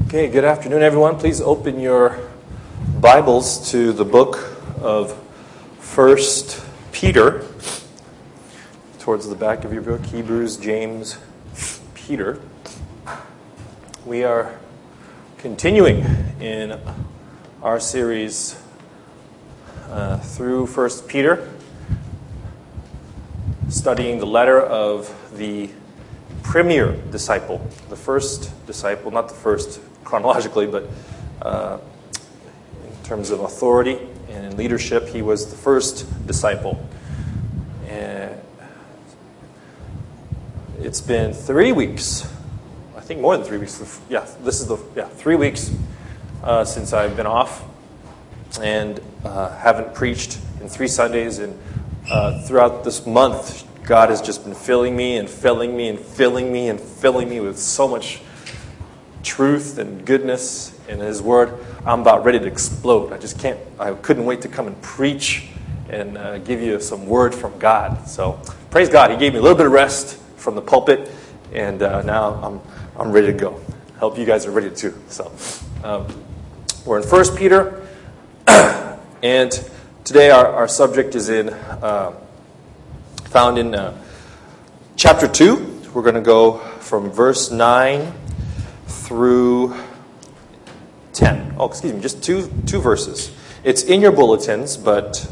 Okay, good afternoon, everyone. Please open your Bibles to the book of 1 Peter. Towards the back of your book, Hebrews, James, Peter. We are continuing in our series through 1 Peter, studying the letter of the premier disciple, the first disciple, not the first chronologically, but in terms of authority and in leadership, he was the first disciple. And it's been 3 weeks, I think more than 3 weeks. This is 3 weeks since I've been off and haven't preached in 3 Sundays. And throughout this month, God has just been filling me and filling me and filling me and filling me with so much truth and goodness in His Word. I'm about ready to explode. I couldn't wait to come and preach and give you some word from God. So praise God. He gave me a little bit of rest from the pulpit, and now I'm ready to go. I hope you guys are ready too. So we're in 1 Peter, and today our subject is found in chapter 2. We're going to go from verse 9 through 10. Oh, excuse me, just two verses. It's in your bulletins, but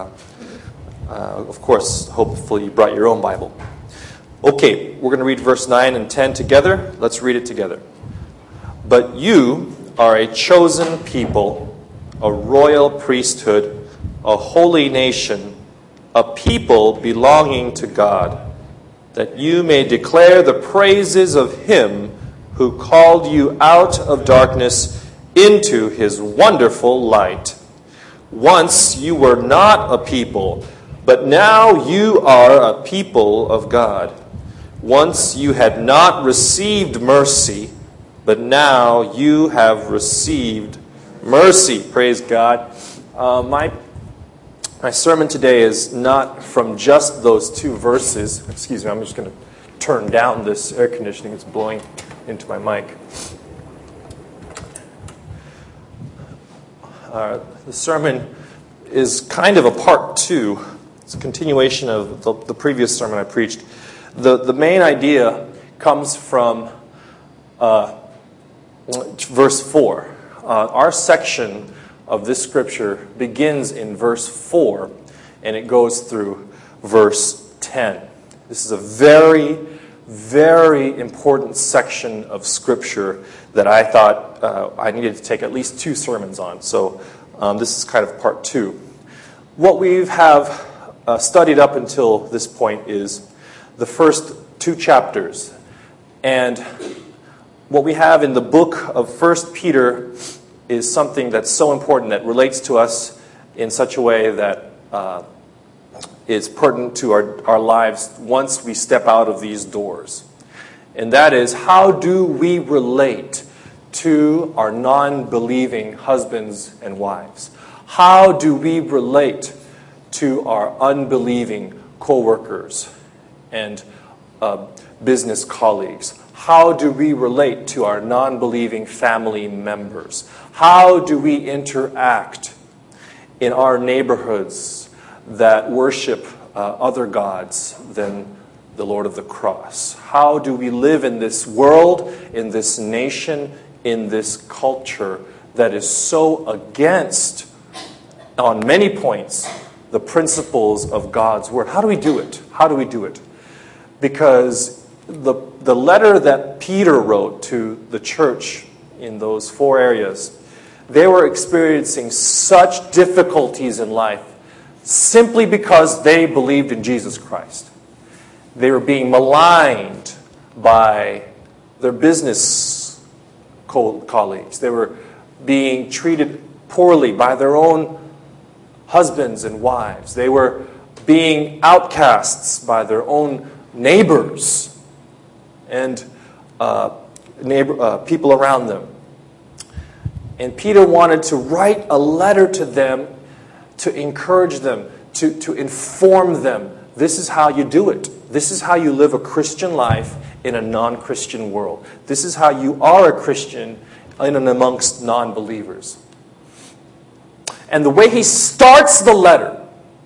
of course, hopefully you brought your own Bible. Okay, we're going to read verse 9 and 10 together. Let's read it together. But you are a chosen people, a royal priesthood, a holy nation, a people belonging to God, that you may declare the praises of Him who called you out of darkness into His wonderful light. Once you were not a people, but now you are a people of God. Once you had not received mercy, but now you have received mercy. Praise God. My sermon today is not from just those 2 verses. Excuse me, I'm just going to turn down this air conditioning. It's blowing into my mic. The sermon is kind of a part 2. It's a continuation of the previous sermon I preached. The main idea comes from verse 4. Our section of this scripture begins in verse 4, and it goes through verse 10. This is a very, very important section of scripture that I thought I needed to take at least 2 sermons on. So this is kind of part 2. What we have studied up until this point is the first 2 chapters. And what we have in the book of 1 Peter is something that's so important that relates to us in such a way that is pertinent to our lives once we step out of these doors. And that is, how do we relate to our non-believing husbands and wives? How do we relate to our unbelieving co-workers and business colleagues? How do we relate to our non-believing family members? How do we interact in our neighborhoods that worship other gods than the Lord of the cross? How do we live in this world, in this nation, in this culture that is so against, on many points, the principles of God's Word? How do we do it? How do we do it? Because the letter that Peter wrote to the church in those 4 areas, they were experiencing such difficulties in life simply because they believed in Jesus Christ. They were being maligned by their business colleagues. They were being treated poorly by their own husbands and wives. They were being outcasts by their own neighbors and people around them. And Peter wanted to write a letter to them to encourage them, to inform them. This is how you do it. This is how you live a Christian life in a non-Christian world. This is how you are a Christian in and amongst non-believers. And the way he starts the letter,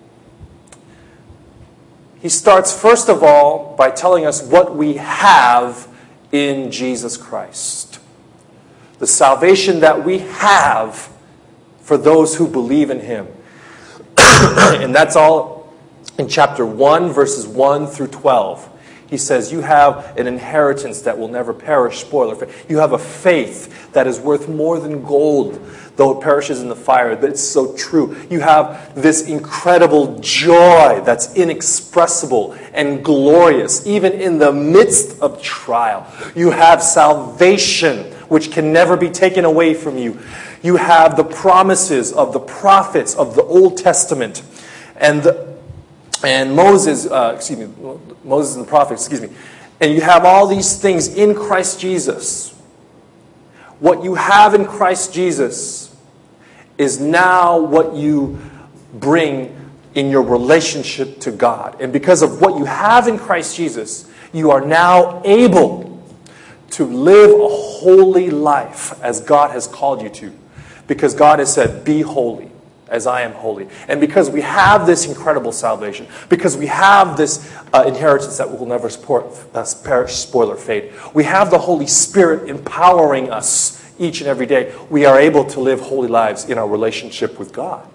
he starts first of all by telling us what we have in Jesus Christ. The salvation that we have for those who believe in him. And that's all in chapter 1, verses 1 through 12. He says, you have an inheritance that will never perish, spoiler. You have a faith that is worth more than gold, though it perishes in the fire. But it's so true. You have this incredible joy that's inexpressible and glorious, even in the midst of trial. You have salvation, which can never be taken away from you. You have the promises of the prophets of the Old Testament and Moses and the prophets, and you have all these things in Christ Jesus. What you have in Christ Jesus is now what you bring in your relationship to God. And because of what you have in Christ Jesus, you are now able to live a holy life as God has called you to. Because God has said, be holy as I am holy. And because we have this incredible salvation, because we have this inheritance that will never perish, spoiler, fade, we have the Holy Spirit empowering us each and every day, we are able to live holy lives in our relationship with God.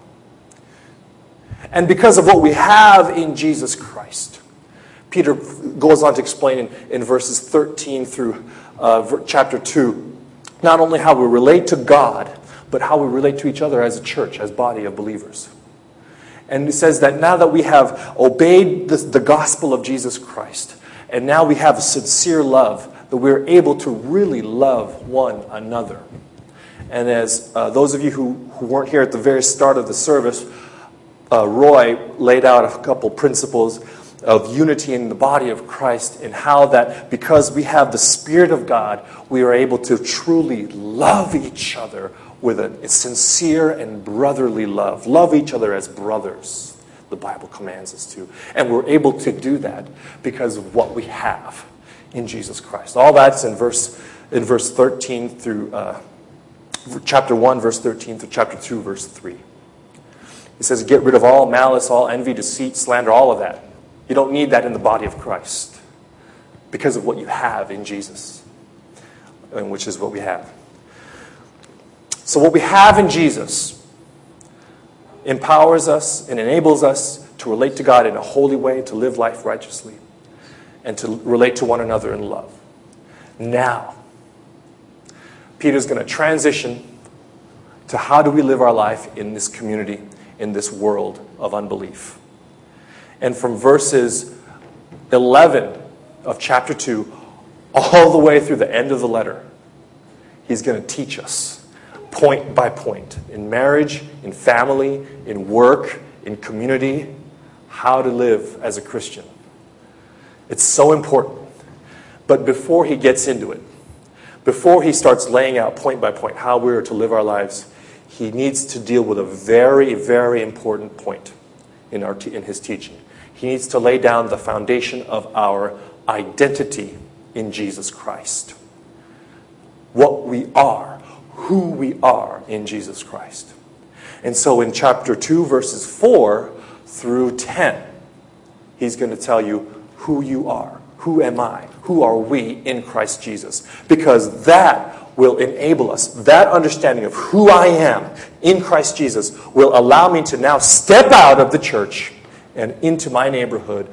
And because of what we have in Jesus Christ, Peter goes on to explain in verses 13 through chapter 2, not only how we relate to God, but how we relate to each other as a church, as a body of believers. And he says that now that we have obeyed the gospel of Jesus Christ, and now we have a sincere love, that we're able to really love one another. And as those of you who weren't here at the very start of the service, Roy laid out a couple principles of unity in the body of Christ, and how that because we have the Spirit of God, we are able to truly love each other with a sincere and brotherly love. Love each other as brothers, the Bible commands us to. And we're able to do that because of what we have in Jesus Christ. All that's in verse 13 through chapter 1, verse 13 through chapter 2, verse 3. He says, get rid of all malice, all envy, deceit, slander, all of that. You don't need that in the body of Christ because of what you have in Jesus, and which is what we have. So what we have in Jesus empowers us and enables us to relate to God in a holy way, to live life righteously, and to relate to one another in love. Now, Peter's going to transition to how do we live our life in this community, in this world of unbelief. And from verses 11 of chapter 2 all the way through the end of the letter, he's going to teach us point by point, in marriage, in family, in work, in community, how to live as a Christian. It's so important. But before he gets into it, before he starts laying out point by point how we are to live our lives, he needs to deal with a very, very important point in his teaching. He needs to lay down the foundation of our identity in Jesus Christ. What we are. Who we are in Jesus Christ. And so in chapter 2, verses 4 through 10, he's going to tell you who you are. Who am I? Who are we in Christ Jesus? Because that will enable us. That understanding of who I am in Christ Jesus will allow me to now step out of the church and into my neighborhood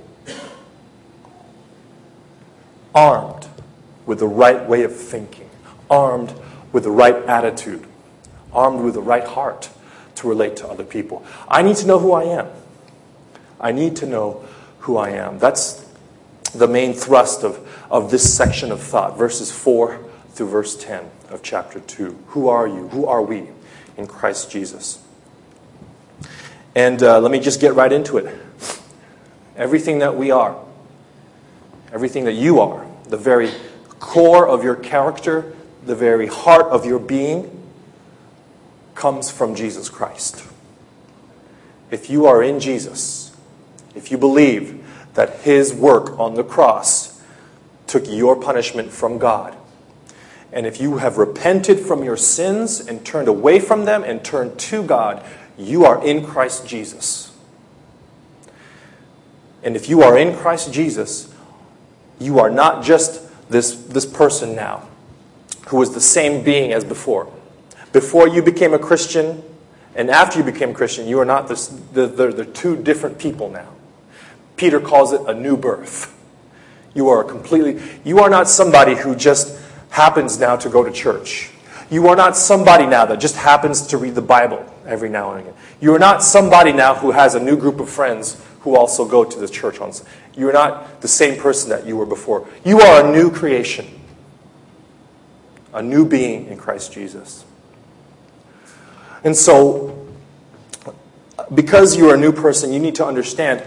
armed with the right way of thinking, armed with the right attitude, armed with the right heart to relate to other people. I need to know who I am. I need to know who I am. That's the main thrust of this section of thought, verses 4 through verse 10 of chapter 2. Who are you? Who are we in Christ Jesus? And let me just get right into it. Everything that we are, everything that you are, the very core of your character, the very heart of your being, comes from Jesus Christ. If you are in Jesus, if you believe that his work on the cross took your punishment from God, And if you have repented from your sins and turned away from them and turned to God, you are in Christ Jesus. And if you are in Christ Jesus, you are not just this person now who is the same being as before. Before you became a Christian and after you became a Christian, you are not the two different people now. Peter calls it a new birth. You are not somebody who just happens now to go to church. You are not somebody now that just happens to read the Bible every now and again. You are not somebody now who has a new group of friends who also go to the church on Sunday. You are not the same person that you were before. You are a new creation. A new being in Christ Jesus. And so, because you are a new person, you need to understand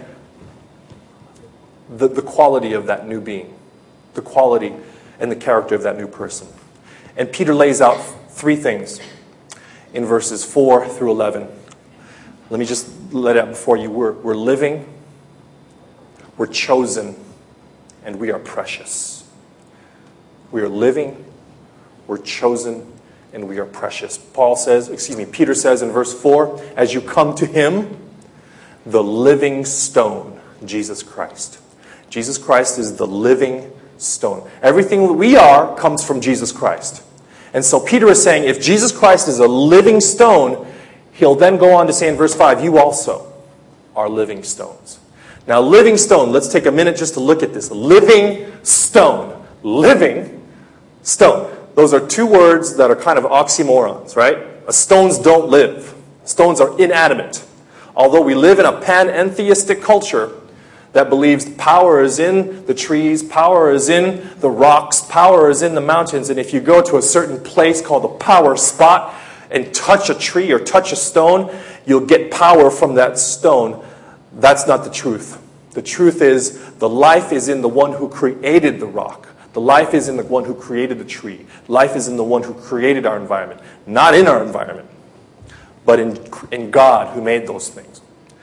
the quality of that new being. The quality and the character of that new person. And Peter lays out three things in verses 4 through 11. Let me just let it out before you. We're living, we're chosen, and we are precious. We are living, we're chosen, and we are precious. Peter says in verse 4, as you come to him, the living stone, Jesus Christ. Jesus Christ is the living stone. Everything that we are comes from Jesus Christ. And so Peter is saying, if Jesus Christ is a living stone, he'll then go on to say in verse 5, you also are living stones. Now, living stone, let's take a minute just to look at this. Living stone. Living stone. Those are two words that are kind of oxymorons, right? Stones don't live. Stones are inanimate. Although we live in a panentheistic culture that believes power is in the trees, power is in the rocks, power is in the mountains. And if you go to a certain place called a power spot and touch a tree or touch a stone, you'll get power from that stone. That's not the truth. The truth is the life is in the one who created the rock. The life is in the one who created the tree. Life is in the one who created our environment. Not in our environment, but in God who made those things.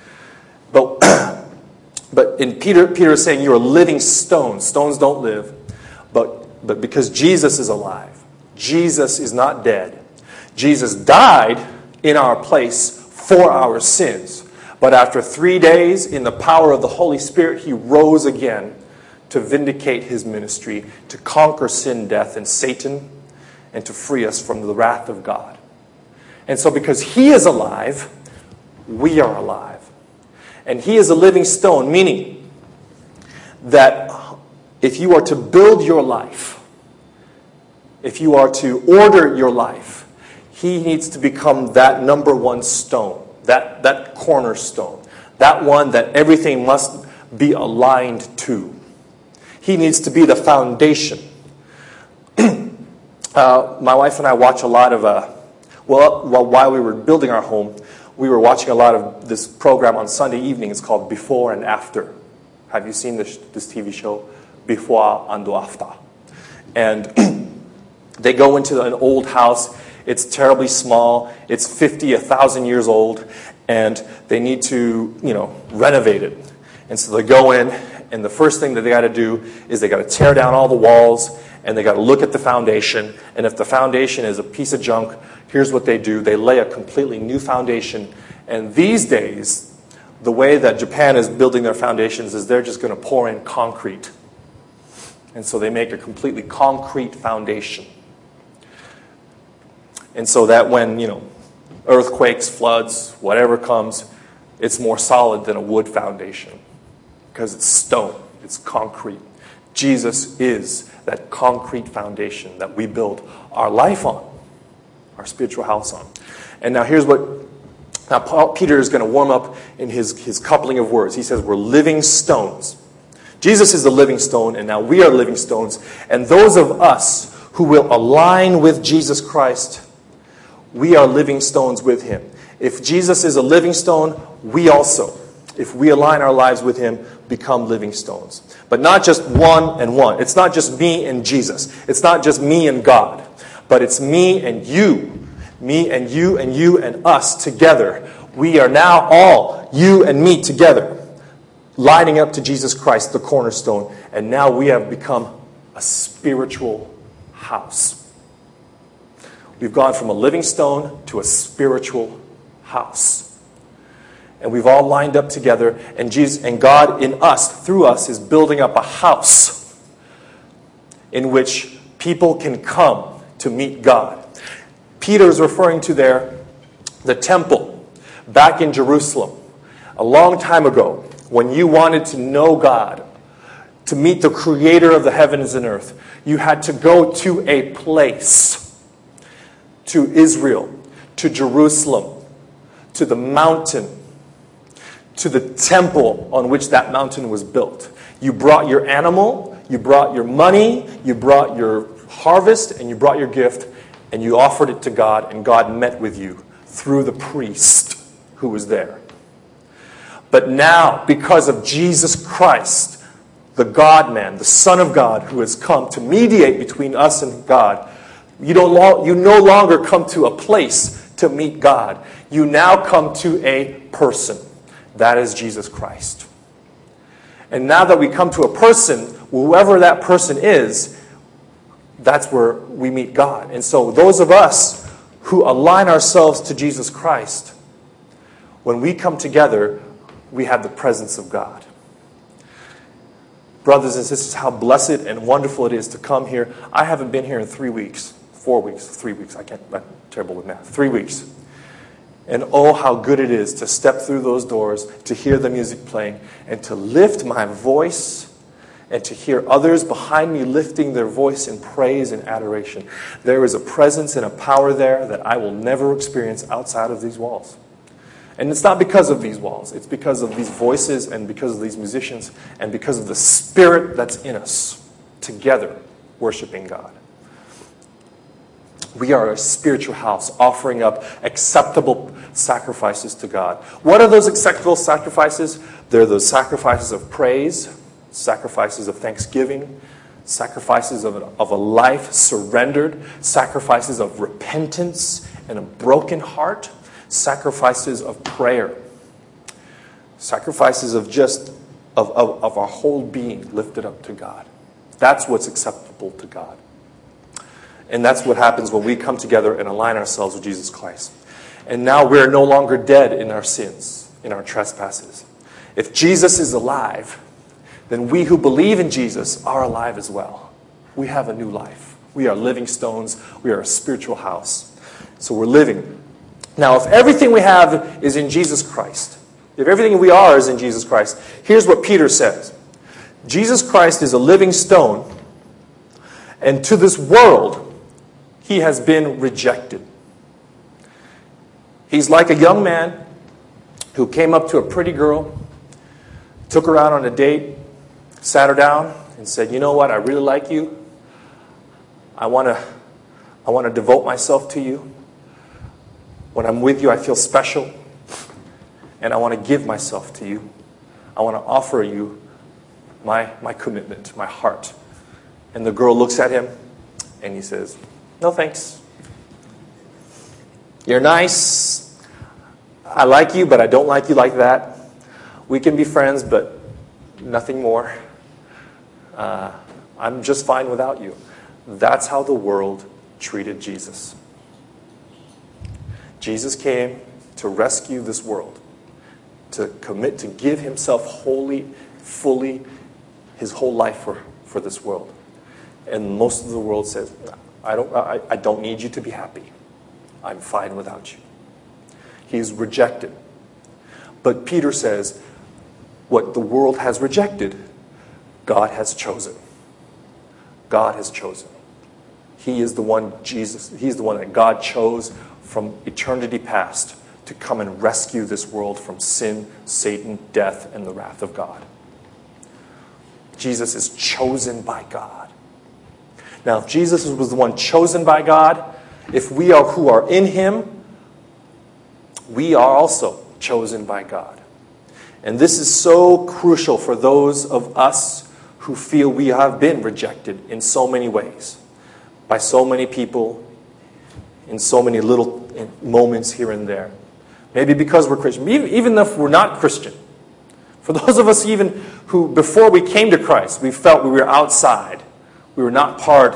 But in Peter is saying you're a living stone. Stones don't live. But because Jesus is alive. Jesus is not dead. Jesus died in our place for our sins. But after 3 days, in the power of the Holy Spirit, he rose again to vindicate his ministry, to conquer sin, death, and Satan, and to free us from the wrath of God. And so because he is alive, we are alive. And he is a living stone, meaning that if you are to build your life, if you are to order your life, he needs to become that number one stone, that cornerstone, that one that everything must be aligned to. He needs to be the foundation. My wife and I watch a lot of, while we were building our home, we were watching a lot of this program on Sunday evening. It's called Before and After. Have you seen this TV show? Before and After. And they go into an old house. It's terribly small. It's 50, 1,000 years old. And they need to, renovate it. And so they go in, and the first thing that they got to do is they got to tear down all the walls, and they got to look at the foundation. And if the foundation is a piece of junk, here's what they do. They lay a completely new foundation. And these days, the way that Japan is building their foundations is they're just going to pour in concrete. And so they make a completely concrete foundation. And so that when, earthquakes, floods, whatever comes, it's more solid than a wood foundation. Because it's stone. It's concrete. Jesus is that concrete foundation that we build our life on. Our spiritual house on. And now here's Peter is going to warm up in his coupling of words. He says we're living stones. Jesus is the living stone, and now we are living stones. And those of us who will align with Jesus Christ, we are living stones with him. If Jesus is a living stone, we also, if we align our lives with him, become living stones. But not just one and one. It's not just me and Jesus. It's not just me and God. But it's me and you. Me and you and you and us together. We are now all, you and me together, lining up to Jesus Christ, the cornerstone. And now we have become a spiritual house. We've gone from a living stone to a spiritual house. And we've all lined up together, and Jesus and God in us, through us, is building up a house in which people can come to meet God. Peter is referring to the temple back in Jerusalem a long time ago, when you wanted to know God, to meet the creator of the heavens and earth. You had to go to a place, to Israel, to Jerusalem, to the mountain, to the temple on which that mountain was built. You brought your animal, you brought your money, you brought your harvest, and you brought your gift, and you offered it to God, and God met with you through the priest who was there. But now, because of Jesus Christ, the God-man, the Son of God, who has come to mediate between us and God, you no longer come to a place to meet God. You now come to a person. That is Jesus Christ. And now that we come to a person, whoever that person is, that's where we meet God. And so those of us who align ourselves to Jesus Christ, when we come together, we have the presence of God. Brothers and sisters, how blessed and wonderful it is to come here. I haven't been here in 3 weeks, 4 weeks, 3 weeks. I'm terrible with math. 3 weeks. And oh, how good it is to step through those doors, to hear the music playing, and to lift my voice, and to hear others behind me lifting their voice in praise and adoration. There is a presence and a power there that I will never experience outside of these walls. And it's not because of these walls. It's because of these voices and because of these musicians and because of the Spirit that's in us together worshiping God. We are a spiritual house offering up acceptable sacrifices to God. What are those acceptable sacrifices? They're those sacrifices of praise, sacrifices of thanksgiving, sacrifices of a life surrendered, sacrifices of repentance and a broken heart, sacrifices of prayer, sacrifices of our whole being lifted up to God. That's what's acceptable to God. And that's what happens when we come together and align ourselves with Jesus Christ. And now we're no longer dead in our sins, in our trespasses. If Jesus is alive, then we who believe in Jesus are alive as well. We have a new life. We are living stones. We are a spiritual house. So we're living. Now, if everything we have is in Jesus Christ, if everything we are is in Jesus Christ, here's what Peter says. Jesus Christ is a living stone, and to this world, he has been rejected. He's like a young man who came up to a pretty girl, took her out on a date, sat her down, and said, "You know what? I really like you. I want to devote myself to you. When I'm with you, I feel special, and I want to give myself to you. I want to offer you my commitment, my heart." And the girl looks at him, and he says, "No thanks. You're nice. I like you, but I don't like you like that. We can be friends, but nothing more. I'm just fine without you." That's how the world treated Jesus. Jesus came to rescue this world, to commit, to give himself wholly, fully, his whole life for this world. And most of the world says, I don't need you to be happy. I'm fine without you. He's rejected. But Peter says, what the world has rejected, God has chosen. God has chosen. He is the one, Jesus, he's the one that God chose from eternity past to come and rescue this world from sin, Satan, death, and the wrath of God. Jesus is chosen by God. Now, if Jesus was the one chosen by God, if we are who are in him, we are also chosen by God. And this is so crucial for those of us who feel we have been rejected in so many ways, by so many people, in so many little moments here and there. Maybe because we're Christian, even if we're not Christian. For those of us even who, before we came to Christ, we felt we were outside. We were not part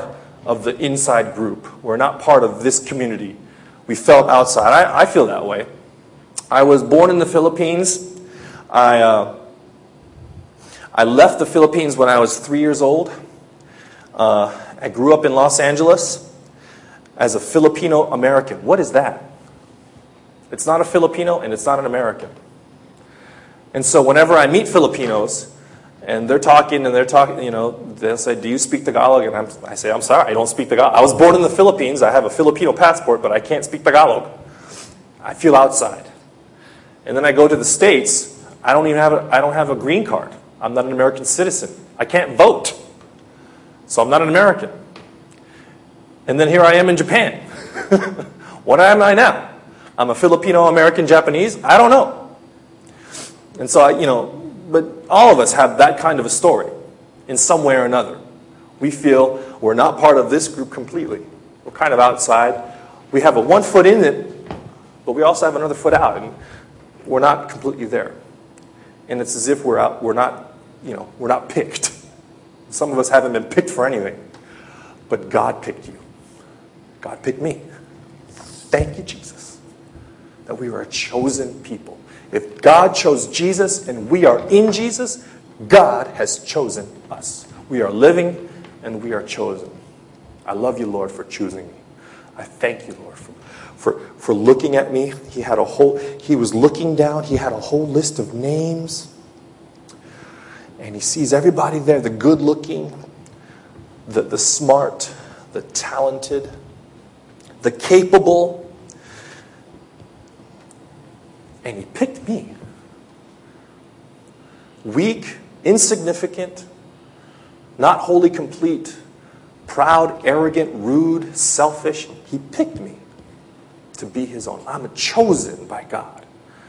of the inside group. We're not part of this community. We felt outside. I feel that way. I was born in the Philippines. I left the Philippines when I was 3 years old. I grew up in Los Angeles as a Filipino American. What is that? It's not a Filipino and it's not an American. And so whenever I meet Filipinos and they're talking, they'll say, "Do you speak Tagalog?" And I say, "I'm sorry, I don't speak Tagalog. I was born in the Philippines. I have a Filipino passport, but I can't speak Tagalog." I feel outside. And then I go to the States. I don't have a green card. I'm not an American citizen. I can't vote. So I'm not an American. And then here I am in Japan. What am I now? I'm a Filipino, American, Japanese? I don't know. And so, but all of us have that kind of a story in some way or another. We feel we're not part of this group completely. We're kind of outside. We have a one foot in it, but we also have another foot out, and we're not completely there. And it's as if we're not picked. Some of us haven't been picked for anything, but God picked you. God picked me. Thank you, Jesus, that we are a chosen people. If God chose Jesus and we are in Jesus, God has chosen us. We are living and we are chosen. I love you, Lord, for choosing me. I thank you, Lord, for looking at me. He was looking down. He had a whole list of names. And he sees everybody there, the good-looking, the smart, the talented, the capable. And he picked me. Weak, insignificant, not wholly complete, proud, arrogant, rude, selfish. He picked me to be his own. I'm chosen by God.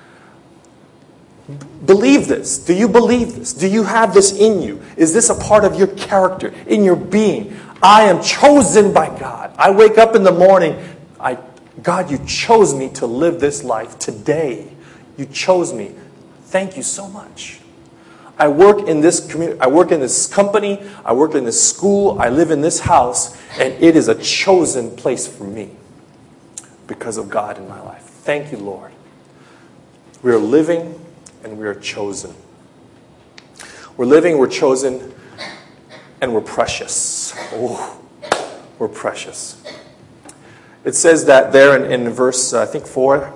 Believe this. Do you believe this? Do you have this in you? Is this a part of your character, in your being? I am chosen by God. I wake up in the morning. God, you chose me to live this life today. You chose me. Thank you so much. I work in this community. I work in this company. I work in this school. I live in this house. And it is a chosen place for me because of God in my life. Thank you, Lord. We are living and we are chosen. We're living, we're chosen, and we're precious. Oh, we're precious. It says that there in verse, 4,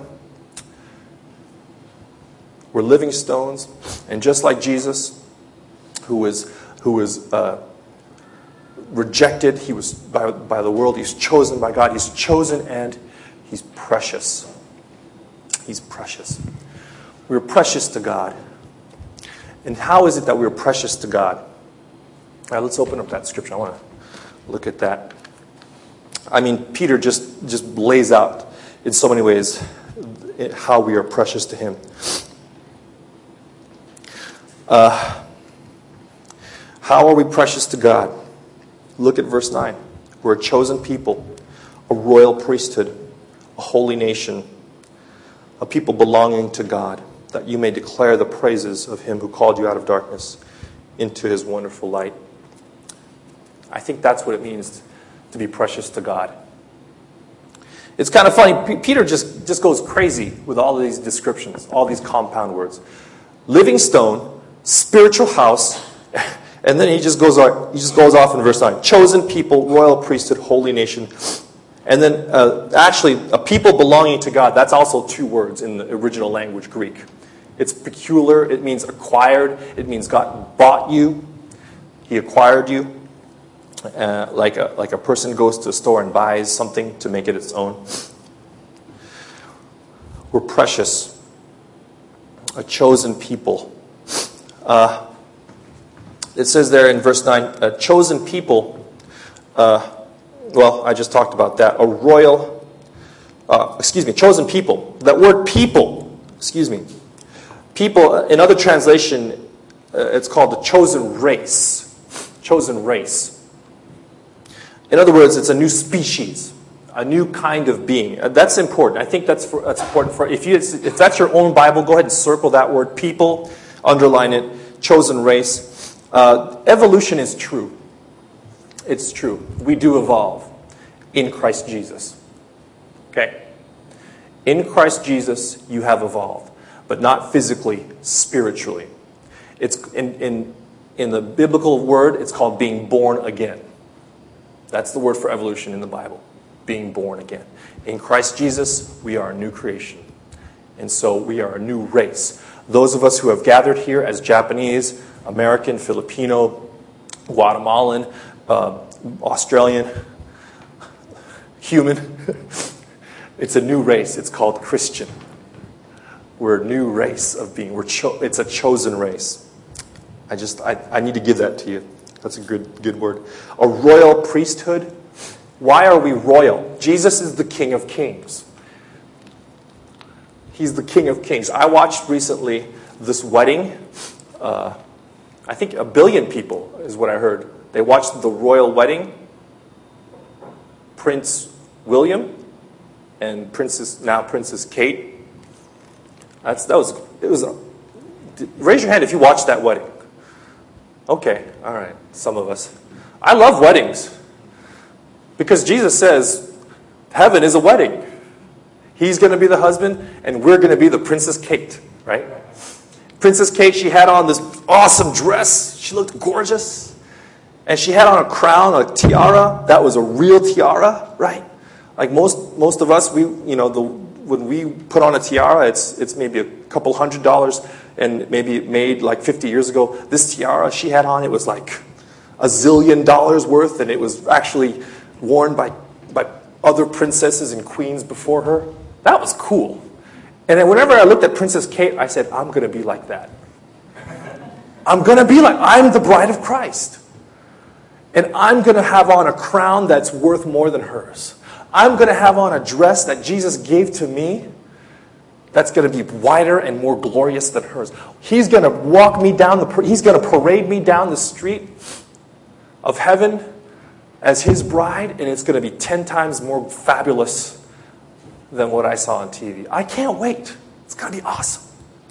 we're living stones, and just like Jesus, who was rejected, he was by the world, he's chosen by God, he's chosen and he's precious. He's precious. We're precious to God. And how is it that we're precious to God? All right, let's open up that scripture. I want to look at that. I mean, Peter just lays out in so many ways how we are precious to him. How are we precious to God? Look at verse 9. We're a chosen people, a royal priesthood, a holy nation, a people belonging to God, that you may declare the praises of him who called you out of darkness into his wonderful light. I think that's what it means to be precious to God. It's kind of funny. Peter just goes crazy with all of these descriptions, all these compound words. Living stone, spiritual house, and then he just goes off in verse 9. Chosen people, royal priesthood, holy nation. And then actually, a people belonging to God, that's also two words in the original language, Greek. It's peculiar. It means acquired. It means God bought you. He acquired you. Like a person goes to a store and buys something to make it its own. We're precious. A chosen people. It says there in verse 9, a chosen people. Well, I just talked about that. A royal, chosen people. That word people, people, in other translation, it's called the chosen race. Chosen race. In other words, it's a new species, a new kind of being. That's important. I think that's important for if that's your own Bible, go ahead and circle that word people, underline it, chosen race. Evolution is true. It's true. We do evolve in Christ Jesus. Okay? In Christ Jesus, you have evolved, but not physically, spiritually. It's in the biblical word, it's called being born again. That's the word for evolution in the Bible, being born again. In Christ Jesus, we are a new creation. And so we are a new race. Those of us who have gathered here as Japanese, American, Filipino, Guatemalan, Australian, human, it's a new race. It's called Christian. We're a new race of being. It's a chosen race. I need to give that to you. That's a good word. A royal priesthood. Why are we royal? Jesus is the King of Kings. He's the King of Kings. I watched recently this wedding. I think 1 billion people is what I heard. They watched the royal wedding. Prince William and Princess Kate. Raise your hand if you watched that wedding. Okay, all right, some of us. I love weddings because Jesus says heaven is a wedding. He's going to be the husband and we're going to be the Princess Kate, right? Princess Kate, she had on this awesome dress. She looked gorgeous. And she had on a crown, a tiara. That was a real tiara, right? Like most of us, when we put on a tiara, it's maybe a couple $100, and maybe made like 50 years ago. This tiara she had on, it was like $1 zillion worth, and it was actually worn by other princesses and queens before her. That was cool. And then whenever I looked at Princess Kate, I said, I'm going to be like that. I'm the bride of Christ. And I'm going to have on a crown that's worth more than hers. I'm going to have on a dress that Jesus gave to me that's going to be wider and more glorious than hers. He's going to walk me down he's going to parade me down the street of heaven as his bride, and it's going to be 10 times more fabulous than what I saw on TV. I can't wait. It's going to be awesome.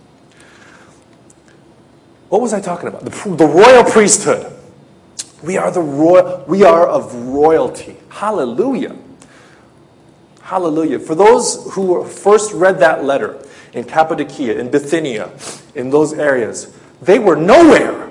What was I talking about? The royal priesthood. We are of royalty. Hallelujah. Hallelujah. For those who first read that letter in Cappadocia, in Bithynia, in those areas, they were nowhere.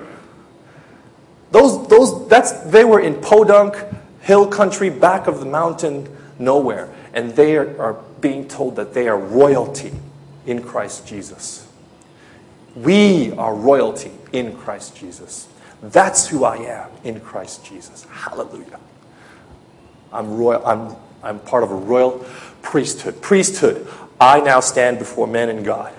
They were in podunk, hill country, back of the mountain, nowhere. And they are being told that they are royalty in Christ Jesus. We are royalty in Christ Jesus. That's who I am in Christ Jesus. Hallelujah. I'm part of a royal priesthood. Priesthood. I now stand before men and God.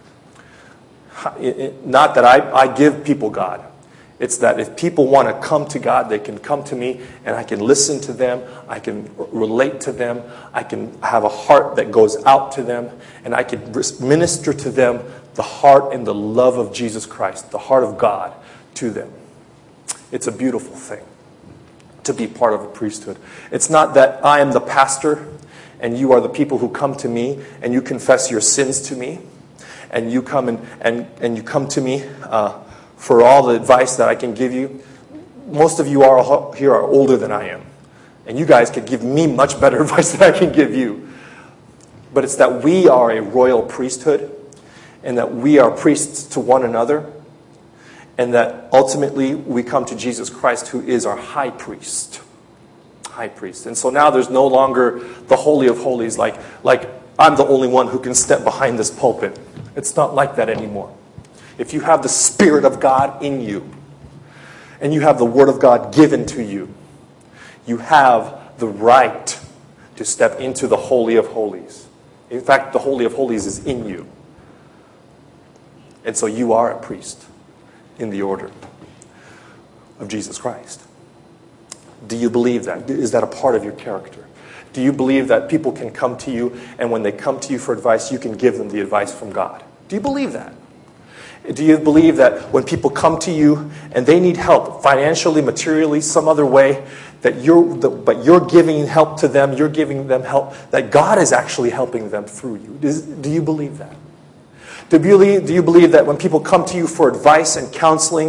Not that I give people God. It's that if people want to come to God, they can come to me and I can listen to them. I can relate to them. I can have a heart that goes out to them. And I can minister to them the heart and the love of Jesus Christ, the heart of God to them. It's a beautiful thing to be part of a priesthood. It's not that I am the pastor and you are the people who come to me and you confess your sins to me and you come and you come to me for all the advice that I can give you. Most of you here are older than I am, and you guys could give me much better advice than I can give you. But it's that we are a royal priesthood and that we are priests to one another. And that ultimately we come to Jesus Christ, who is our high priest. High priest. And so now there's no longer the Holy of Holies, like I'm the only one who can step behind this pulpit. It's not like that anymore. If you have the Spirit of God in you, and you have the Word of God given to you, you have the right to step into the Holy of Holies. In fact, the Holy of Holies is in you. And so you are a priest in the order of Jesus Christ. Do you believe that? Is that a part of your character? Do you believe that people can come to you, and when they come to you for advice, you can give them the advice from God? Do you believe that? Do you believe that when people come to you and they need help financially, materially, some other way, but you're giving help to them, you're giving them help, that God is actually helping them through you? Do you believe that? Do you believe that when people come to you for advice and counseling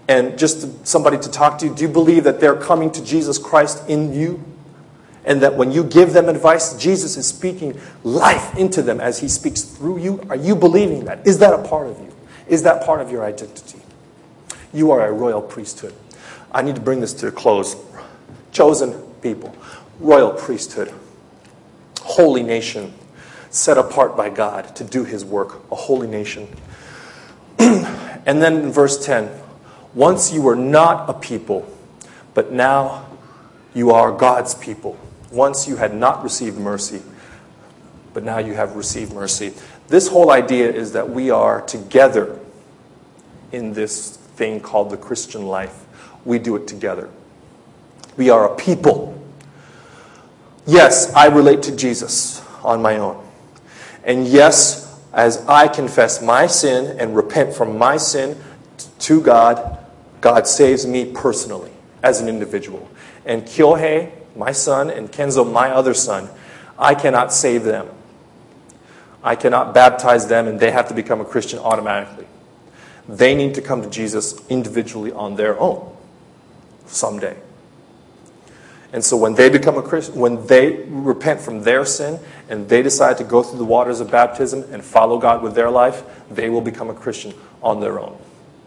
and just somebody to talk to? Do you believe that they're coming to Jesus Christ in you? And that when you give them advice, Jesus is speaking life into them as he speaks through you? Are you believing that? Is that a part of you? Is that part of your identity? You are a royal priesthood. I need to bring this to a close. Chosen people, royal priesthood, holy nation, set apart by God to do his work, a holy nation. And then in verse 10, once you were not a people, but now you are God's people. Once you had not received mercy, but now you have received mercy. This whole idea is that we are together in this thing called the Christian life. We do it together. We are a people. Yes, I relate to Jesus on my own. And yes, as I confess my sin and repent from my sin to God, God saves me personally as an individual. And Kyohei, my son, and Kenzo, my other son, I cannot save them. I cannot baptize them and they have to become a Christian automatically. They need to come to Jesus individually on their own someday. And so when they become a Christian, when they repent from their sin and they decide to go through the waters of baptism and follow God with their life, they will become a Christian on their own.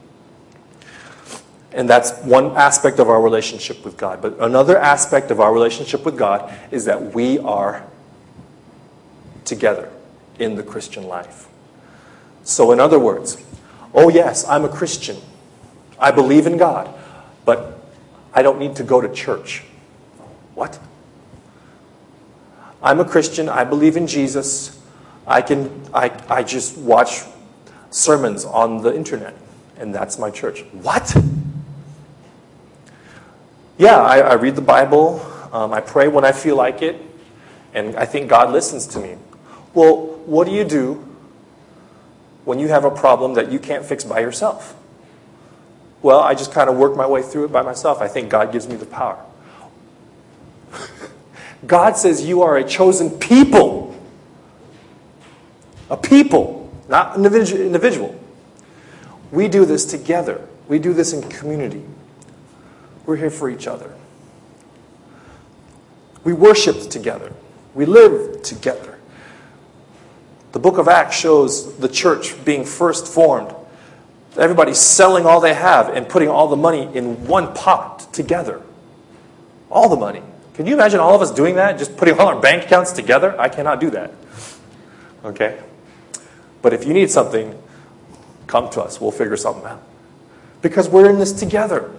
And that's one aspect of our relationship with God. But another aspect of our relationship with God is that we are together in the Christian life. So in other words, oh yes, I'm a Christian. I believe in God, but I don't need to go to church. What? I'm a Christian. I believe in Jesus. I just watch sermons on the internet, and that's my church. What? Yeah, I read the Bible. I pray when I feel like it, and I think God listens to me. Well, what do you do when you have a problem that you can't fix by yourself? Well, I just kind of work my way through it by myself. I think God gives me the power. God says you are a chosen people. A people, not an individual. We do this together. We do this in community. We're here for each other. We worship together. We live together. The book of Acts shows the church being first formed. Everybody selling all they have and putting all the money in one pot together. All the money. Can you imagine all of us doing that? Just putting all our bank accounts together? I cannot do that. Okay? But if you need something, come to us. We'll figure something out. Because we're in this together.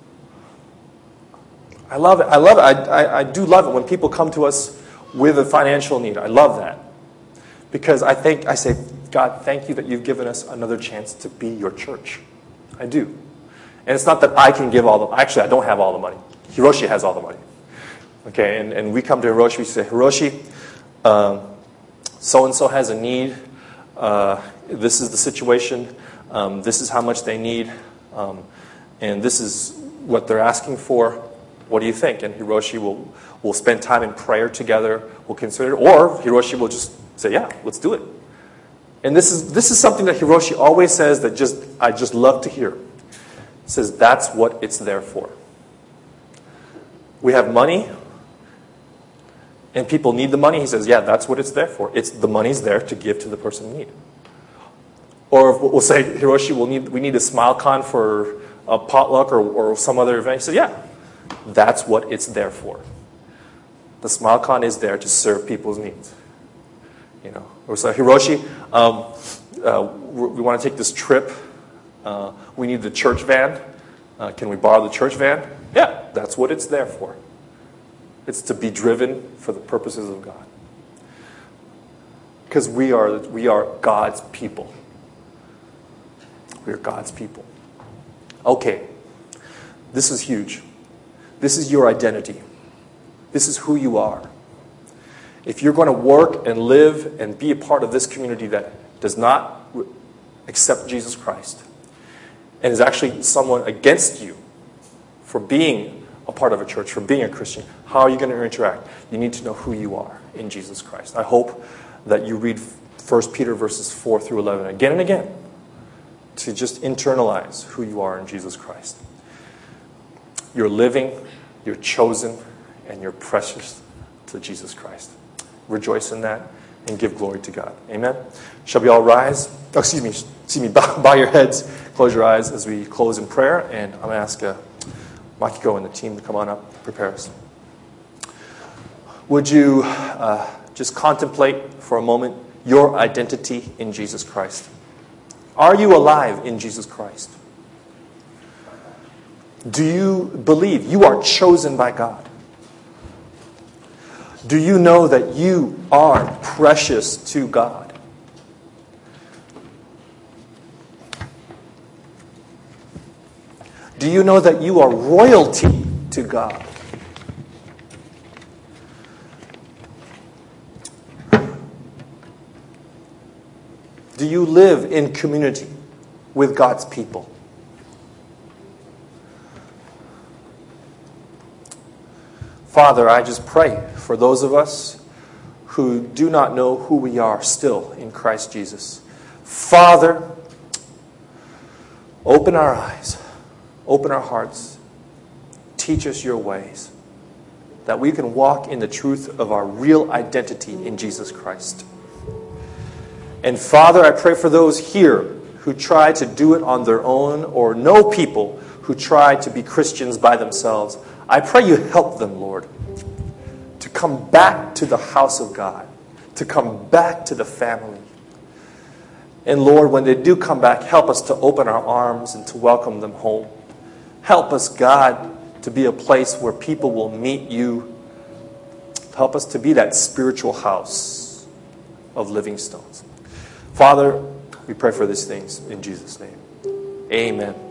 I love it. I do love it when people come to us with a financial need. I love that. Because I say, God, thank you that you've given us another chance to be your church. I do. And it's not that I can give all the... Actually, I don't have all the money. Hiroshi has all the money. Okay, and we come to Hiroshi, we say, Hiroshi, so-and-so has a need. This is the situation. This is how much they need. And this is what they're asking for. What do you think? And Hiroshi will spend time in prayer together. We'll consider it. Or Hiroshi will just say, yeah, let's do it. And this is something that Hiroshi always says that I just love to hear. He says, that's what it's there for. We have money, and people need the money. He says, yeah, that's what it's there for. The money's there to give to the person in need. Or we'll say, Hiroshi, we need a smile con for a potluck or some other event. He says, yeah, that's what it's there for. The smile con is there to serve people's needs. You know, or so Hiroshi, we want to take this trip. We need the church van. Can we borrow the church van? Yeah, that's what it's there for. It's to be driven for the purposes of God. Because we are God's people. We are God's people. Okay, this is huge. This is your identity. This is who you are. If you're going to work and live and be a part of this community that does not accept Jesus Christ and is actually someone against you for being a part of a church, for being a Christian, how are you going to interact? You need to know who you are in Jesus Christ. I hope that you read 1 Peter verses 4 through 11 again and again. to just internalize who you are in Jesus Christ. You're living, you're chosen, and you're precious to Jesus Christ. Rejoice in that and give glory to God. Amen? Shall we all rise? Oh, excuse me, bow your heads, close your eyes as we close in prayer, and I'm going to ask Makiko and the team to come on up, prepare us. Would you just contemplate for a moment your identity in Jesus Christ? Are you alive in Jesus Christ? Do you believe you are chosen by God? Do you know that you are precious to God? Do you know that you are royalty to God? Do you live in community with God's people? Father, I just pray for those of us who do not know who we are still in Christ Jesus. Father, open our eyes, open our hearts, teach us your ways, that we can walk in the truth of our real identity in Jesus Christ. And Father, I pray for those here who try to do it on their own or know people who try to be Christians by themselves. I pray you help them, Lord, to come back to the house of God, to come back to the family. And Lord, when they do come back, help us to open our arms and to welcome them home. Help us, God, to be a place where people will meet you. Help us to be that spiritual house of living stones. Father, we pray for these things in Jesus' name. Amen.